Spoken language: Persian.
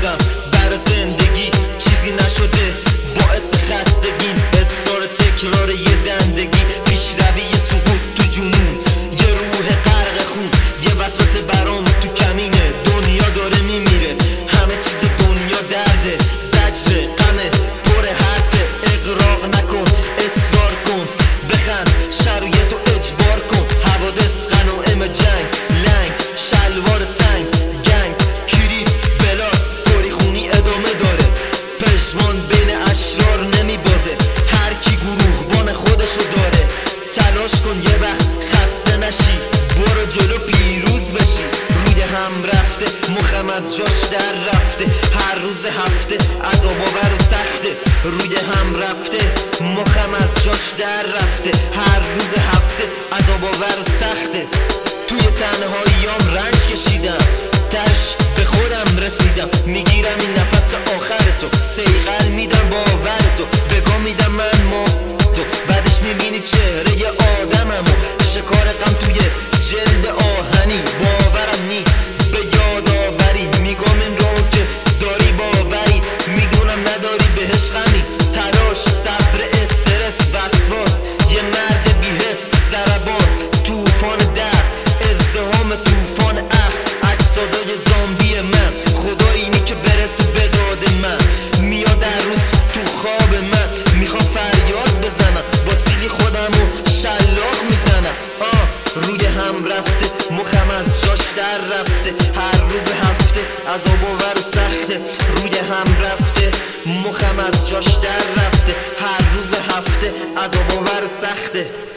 عاشقم برای زندگی چیزی نشده باعث خستگی اصرار تکرار یه دندگی پیشروی یه سقوط تو جنون یه روح غرق خون یه وسوسه برام تو کمینه دنیا داره میمیره همه چیز دنیا درده زجر غمه پر حرفه اغراق نکن اصرار کن بخند شرایطو اجبار کن حوادث غنائم جنگ لنگ شلوار تنگ گنگ کریپس بلات کری خونی ادامه داره پشمان بین اشرار نمیبازه هر کی گروهبان خودشو داره تلاش کن یه وقت خسته نشی برو جلو پیروز بشی روی هم رفته مخم از جاش در رفته هر روز هفته عذاب آور و سخته روی هم رفته مخم از جاش در رفته هر روز هفته عذاب آور و سخته توی تنهاییام رنج کشیدم تش به خودم رسیدم میگیرم این نفس آخر تو سیغل میدم باور تو بگاه میدم من ما تو بعدش میبینی چهره ی آدممو شکار غم توی جلد آهنی باورم نی به یاد آوری میگم این رو که داری باوری میدونم نداری بهش غمی تلاش صبر استرس وسواس یه مرد بی‌حس ضربان توفان در ازدهام توفان اخ صدای زامبی من خدایی اینی که برسه به داد من میاد در روز تو خواب من میخوام فریاد بزنم با سیلی خودمو شلاق میزنم روی هم رفته مخم از جاش در رفته هر روز هفته عذاب آور و سخته روی هم رفته مخم از جاش در رفته هر روز هفته عذاب آور و سخته